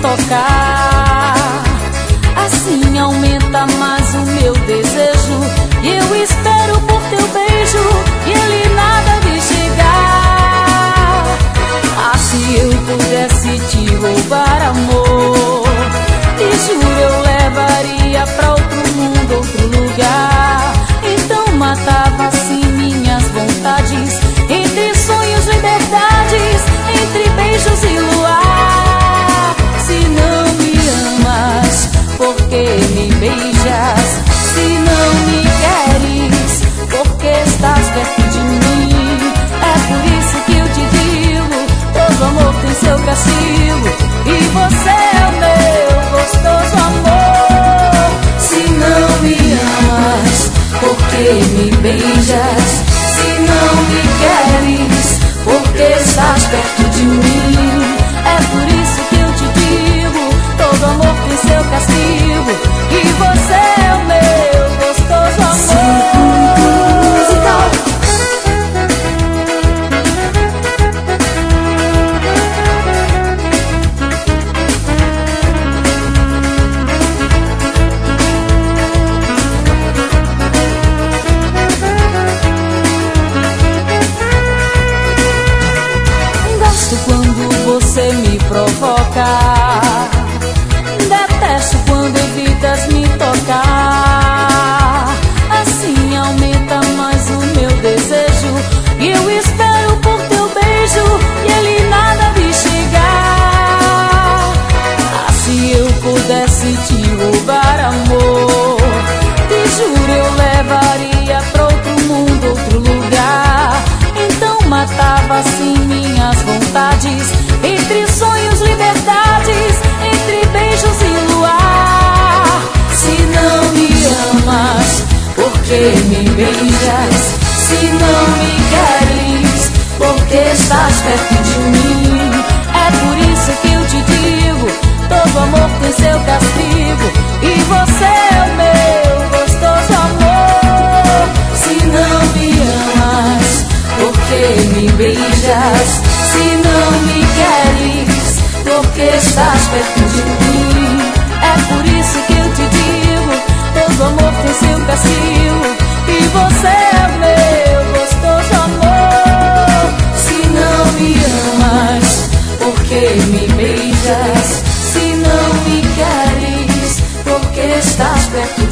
tocar. Assim aumenta mais o meu desejo, e eu espero por teu beijo, e ele nada de chegar. Ah, se eu pudesse te roubar, amor, te juro eu levaria pra outro mundo, outro lugar. Então matava assim minhas vontades, entre sonhos, liberdades, entre beijos e luar. Se não me amas, por que me beijas? Se não me queres, por que estás perto de mim? É por isso que eu te digo, todo amor tem seu castigo, e você é o meu gostoso amor. Se não me amas, por que me beijas? Se não me queres, por que estás perto de mim? É por isso que eu te digo, todo amor tem seu castigo, e você é o meu gostoso amor. Gosto quando você me provoca, detesto quando evitas me tocar. Assim aumenta mais o meu desejo, e eu espero por teu beijo, e ele nada de chegar. Ah, se eu pudesse te roubar, amor, te juro eu levaria pra outro mundo, outro lugar. Então matava assim minhas vontades, entre sonhos, liberdades, entre beijos e luar. Se não me amas, por que me beijas? Se não me queres, por que estás perto de mim? É por isso que eu te digo, todo amor tem seu castigo, e você é o meu gostoso amor. Se não me amas, por que me beijas? Se não me queres, por que estás perto de mim? É por isso que eu te digo, todo amor tem seu castigo, e você é o meu gostoso amor. Se não me amas, por que me beijas? Se não me queres, por que estás perto